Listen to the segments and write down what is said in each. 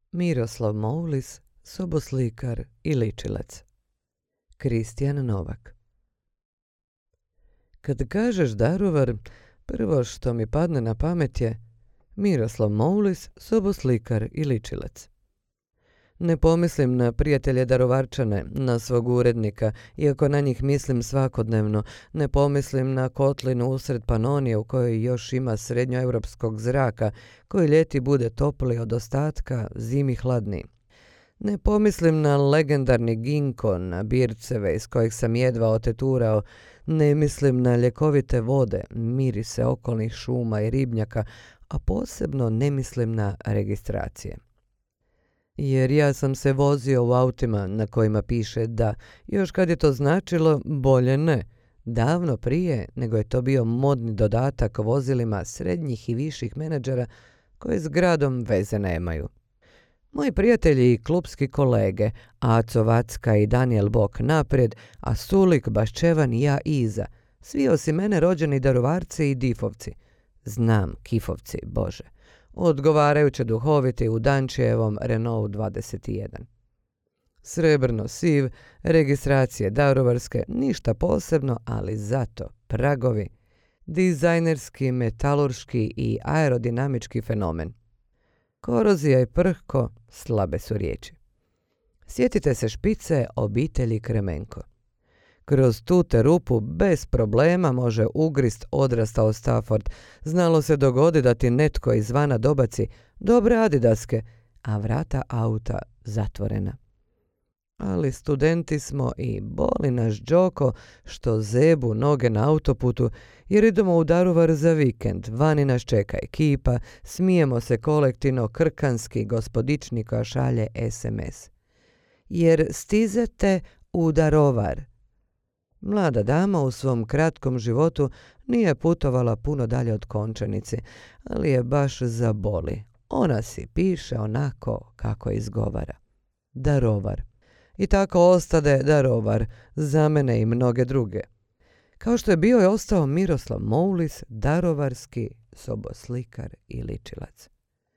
Miroslav Moulis, soboslikar i ličilac. Kristijan Novak. Kad kažeš Daruvar, prvo što mi padne na pamet je Miroslav Moulis, soboslikar i ličilac. Ne pomislim na prijatelje Daruvarčane, na svog urednika, iako na njih mislim svakodnevno. Ne pomislim na kotlinu usred Panonije u kojoj još ima srednjoevropskog zraka, koji ljeti bude topli od ostatka, zimi hladniji. Ne pomislim na legendarni Ginko, na birceve iz kojih sam jedva oteturao. Ne mislim na ljekovite vode, mirise okolnih šuma i ribnjaka, a posebno ne mislim na registracije. Jer ja sam se vozio u autima na kojima piše da, još kad je to značilo bolje ne, davno prije nego je to bio modni dodatak vozilima srednjih i viših menadžera koji s gradom veze nemaju. Moji prijatelji i klupski kolege, Aco Vacka i Daniel Bok naprijed, a Sulik, Baščevan i ja iza, svi osim mene rođeni Daruvarci i Difovci. Znam, Kifovci, Bože. Odgovarajuće duhoviti u Dančijevom Renault 21. Srebrno siv, registracije daruvarske, ništa posebno, ali zato pragovi, dizajnerski, metalurški i aerodinamički fenomen. Korozija i prhko, slabe su riječi. Sjetite se špice obitelji Kremenko. Kroz tu te rupu bez problema može ugrist odrastao Stafford. Znalo se dogodi da ti netko izvana dobaci dobre adidaske, a vrata auta zatvorena. Ali studenti smo i boli naš Đoko što zebu noge na autoputu jer idemo u Daruvar za vikend. Vani nas čeka ekipa, smijemo se kolektivno, krkanski gospodičnika šalje SMS. Jer stizete u Darovar. Mlada dama u svom kratkom životu nije putovala puno dalje od Končanice, ali je baš zaboli. Ona si piše onako kako izgovara. Darovar. I tako ostade Darovar za mene i mnoge druge. Kao što je bio i ostao Miroslav Moulis, darovarski soboslikar i ličilac.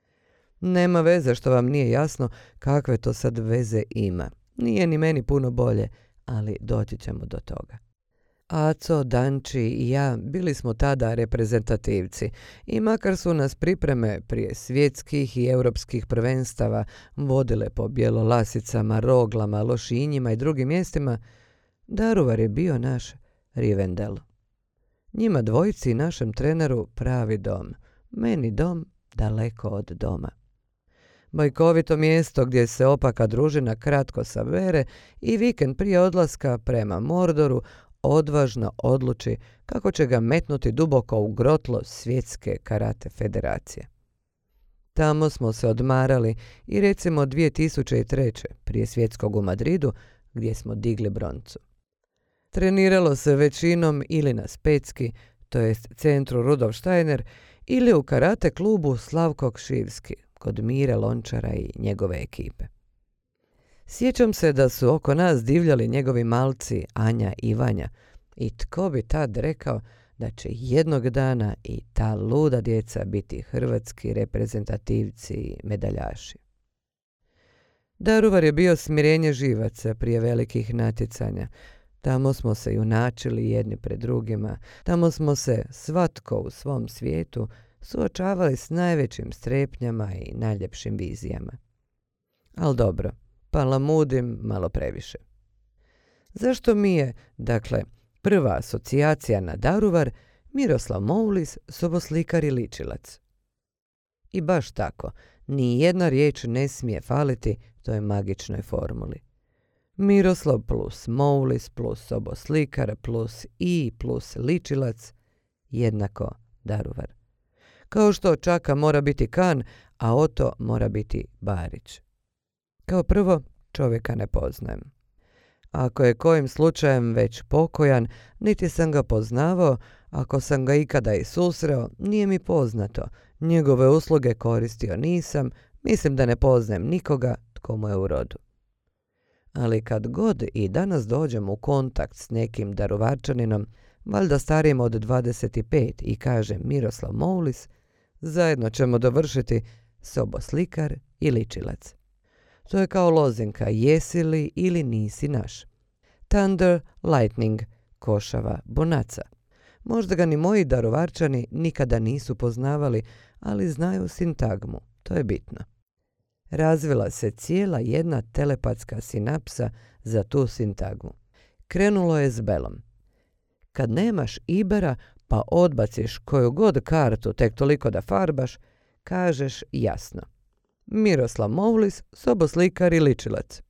Nema veze što vam nije jasno kakve to sad veze ima. Nije ni meni puno bolje, ali doći ćemo do toga. Aco, Danči i ja bili smo tada reprezentativci i makar su nas pripreme prije svjetskih i europskih prvenstava vodile po Bjelolasicama, Roglama, Lošinjima i drugim mjestima, Daruvar je bio naš Rivendell. Njima dvojici i našem treneru pravi dom, meni dom daleko od doma. Bajkovito mjesto gdje se opaka družina kratko sabere i vikend prije odlaska prema Mordoru odvažno odluči kako će ga metnuti duboko u grotlo svjetske karate federacije. Tamo smo se odmarali i recimo 2003. prije svjetskog u Madridu gdje smo digli broncu. Treniralo se većinom ili na Specki, to jest centru Rudolf Steiner, ili u karate klubu Slavko Kšivski kod Mire Lončara i njegove ekipe. Sjećam se da su oko nas divljali njegovi malci Anja i Vanja i tko bi tad rekao da će jednog dana i ta luda djeca biti hrvatski reprezentativci i medaljaši. Daruvar je bio smirenje živaca prije velikih natjecanja. Tamo smo se junačili jedni pred drugima, tamo smo se svatko u svom svijetu suočavali s najvećim strepnjama i najljepšim vizijama. Al dobro, palamudim malo previše. Zašto mi je, dakle, prva asocijacija na Daruvar Miroslav Moulis, soboslikar i ličilac? I baš tako, ni jedna riječ ne smije faliti toj magičnoj formuli. Miroslav plus Moulis plus soboslikar plus i plus ličilac jednako Daruvar. Kao što Čaka mora biti Kan, a Oto mora biti Barić. Kao prvo, čovjeka ne poznajem. Ako je kojim slučajem već pokojan, niti sam ga poznavao, ako sam ga ikada i susreo, nije mi poznato. Njegove usluge koristio nisam, mislim da ne poznajem nikoga tko mu je u rodu. Ali kad god i danas dođem u kontakt s nekim Daruvarčaninom, valjda starijim od 25 i kaže Miroslav Moulis, zajedno ćemo dovršiti soboslikar i ličilac. To je kao lozinka, jesi li ili nisi naš. Thunder, lightning, košava, bonaca. Možda ga ni moji Daruvarčani nikada nisu poznavali, ali znaju sintagmu, to je bitno. Razvila se cijela jedna telepatska sinapsa za tu sintagmu. Krenulo je s belom. Kad nemaš Ibera pa odbaciš koju god kartu tek toliko da farbaš, kažeš jasno. Miroslav Moulis, soboslikar i ličilac.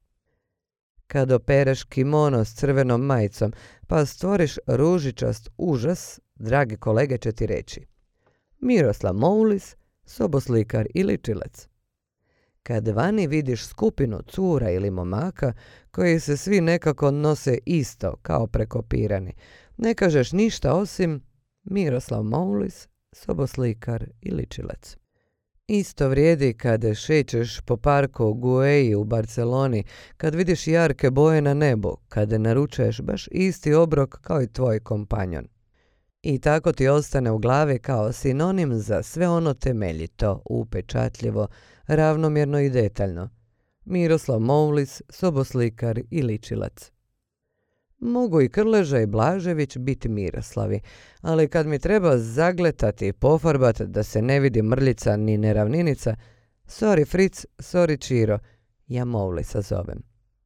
Kad opereš kimono s crvenom majicom pa stvoriš ružičast užas, dragi kolege će ti reći. Miroslav Moulis, soboslikar i ličilac. Kad vani vidiš skupinu cura ili momaka koji se svi nekako nose isto kao prekopirani, ne kažeš ništa osim Miroslav Moulis, soboslikar i ličilac. Isto vrijedi kad šećeš po parku Gueji u Barceloni, kad vidiš jarke boje na nebu, kad naručuješ baš isti obrok kao i tvoj kompanjon. I tako ti ostane u glavi kao sinonim za sve ono temeljito, upečatljivo, ravnomjerno i detaljno. Miroslav Moulis, soboslikar i ličilac. Mogu i Krleža i Blažević biti Miroslavi, ali kad mi treba zagletati i pofarbat da se ne vidi mrljica ni neravninica, sorry Fritz, sorry Čiro, ja Moulisa zovem.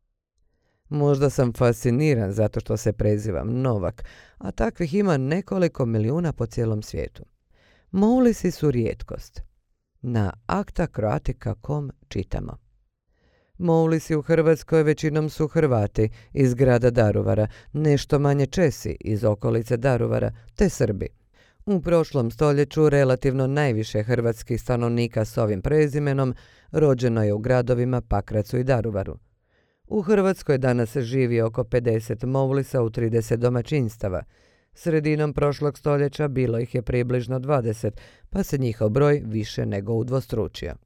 Možda sam fasciniran zato što se prezivam Novak, a takvih ima nekoliko milijuna po cijelom svijetu. Moulisi su rijetkost. Na actacroatica.com čitamo. Moulisi u Hrvatskoj većinom su Hrvati iz grada Daruvara, nešto manje Česi iz okolice Daruvara, te Srbi. U prošlom stoljeću relativno najviše hrvatskih stanovnika s ovim prezimenom rođeno je u gradovima Pakracu i Daruvaru. U Hrvatskoj danas živi oko 50 Moulisa u 30 domaćinstava. Sredinom prošlog stoljeća bilo ih je približno 20, pa se njihov broj više nego udvostručio.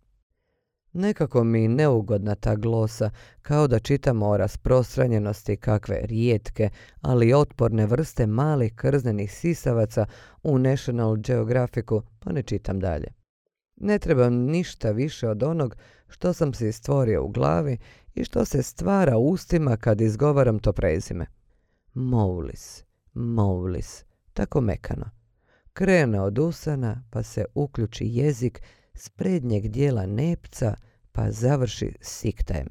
Nekako mi neugodna ta glosa, kao da čitamo o rasprostranjenosti kakve rijetke, ali otporne vrste malih krznenih sisavaca u National Geographicu, pa ne čitam dalje. Ne trebam ništa više od onog što sam si stvorio u glavi i što se stvara u ustima kad izgovaram to prezime. Moulis, Moulis, tako mekano. Krene od usana, pa se uključi jezik s prednjeg dijela nepca, pa završi siktajem.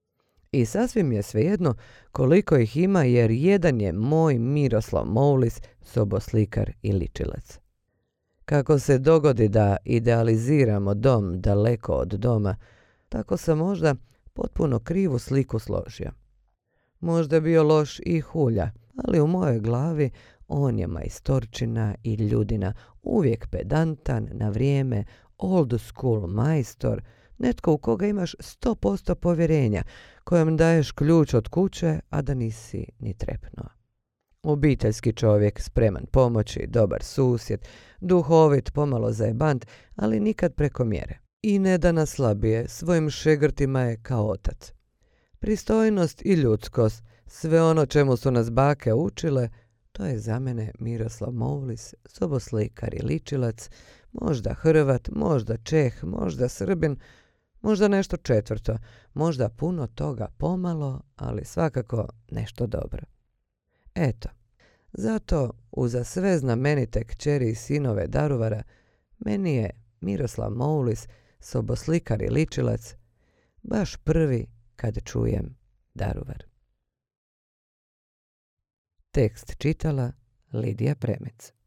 I sasvim je svejedno koliko ih ima, jer jedan je moj Miroslav Moulis, soboslikar i ličilac. Kako se dogodi da idealiziramo dom daleko od doma, tako sam možda potpuno krivu sliku složio. Možda je bio loš i hulja, ali u mojoj glavi on je majstorčina i ljudina, uvijek pedantan, na vrijeme, old school majstor, netko u koga imaš 100% povjerenja, kojem daješ ključ od kuće, a da nisi ni trepnuo. Obiteljski čovjek, spreman pomoći, dobar susjed, duhovit, pomalo zajebant, ali nikad preko mjere. I ne da nas slabije, svojim šegrtima je kao otac. Pristojnost i ljudskost, sve ono čemu su nas bake učile, to je za mene Miroslav Moulis, soboslikar i ličilac, možda Hrvat, možda Čeh, možda Srbin, možda nešto četvrto, možda puno toga pomalo, ali svakako nešto dobro. Eto, zato uza sve znamenite kćeri i sinove Daruvara, meni je Miroslav Moulis, soboslikar i ličilac, baš prvi kad čujem Daruvar. Tekst čitala Lidija Premec.